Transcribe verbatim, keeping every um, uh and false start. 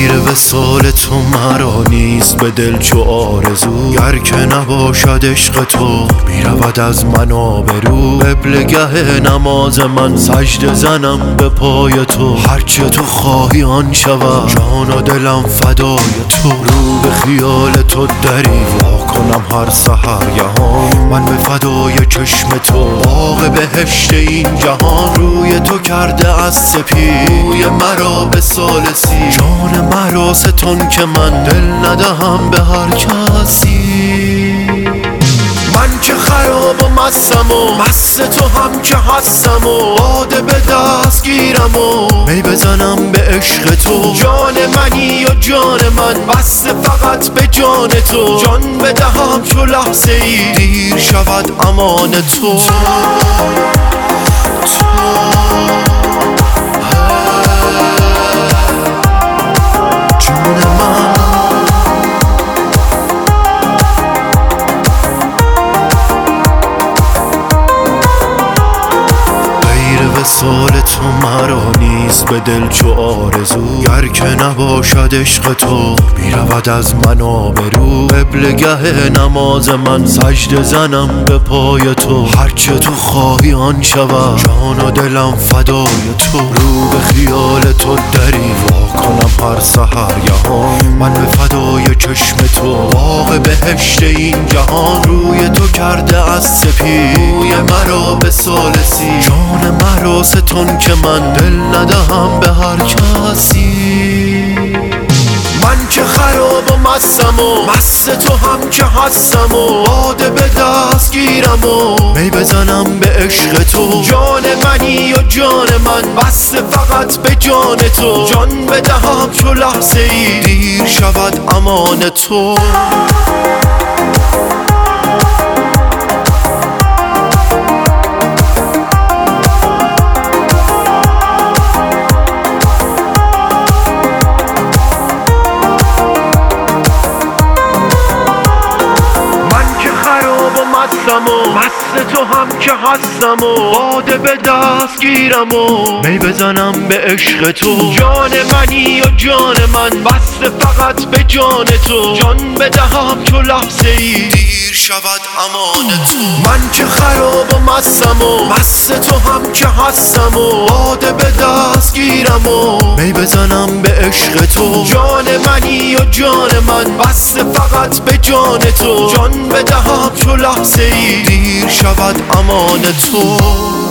غیر وصال تو مرا نیست به دل چو آرزو. گر که نباشد عشق تو میرود از من آبرو. قبلگه نماز من سجده زنم به پای تو. هرچه تو خواهی آن شود، جان و دلم فدای تو. رو به خیال تو دری وا کنم هر سحرگهان. من به فدای چشم تو باغ بهشت این جهان. روی تو کرده از سپید روی مرا به ثالثی. جان مرا ستان که من دل ندهم به هر کسی. من که خراب و مستم و مست تو هم که هستم و باده به دست گیرم و می بزنم به عشق تو. جان منی و جان من بسته فقط به جان تو. جان بدهم چو لحظه ای دیر شود امان تو. وصال تو مرا نیست به دل چو آرزو. گر که نباشد عشق تو میرود از من آبرو. قبلگه نماز من سجده زنم به پای تو. هرچه تو خواهی آن شود، جان و دلم فدای تو. رو به خیال تو دری وا کنم هر سحرگهان. من به فدای چشم تو باغ بهشت این جهان. روی تو کرده از سپید روی مرا به ثالثی. جان مرا ستان که من دل ندهم به هر کسی. من که خراب و مستم و مست تو هم که هستم و باده به دست گیرم و می بزنم به عشق تو. جان منی و جان من بسته فقط به جان تو. جان بدهم چو لحظه ای دیر شود امان تو. و مست تو هم که هستم و باده به دست گیرم و می بزنم به عشق تو. جان منی و جان من بسته فقط به جان تو. جان بدهم چو لحظه ای دیر شود امان تو. من که خراب و مستم و مست تو هم که هستم و باده به دست گیرم و می بزنم به عشق تو. جان منی و جان من بسته فقط به جان تو. جان بدهم چو لحظه ای دیر شود امان تو.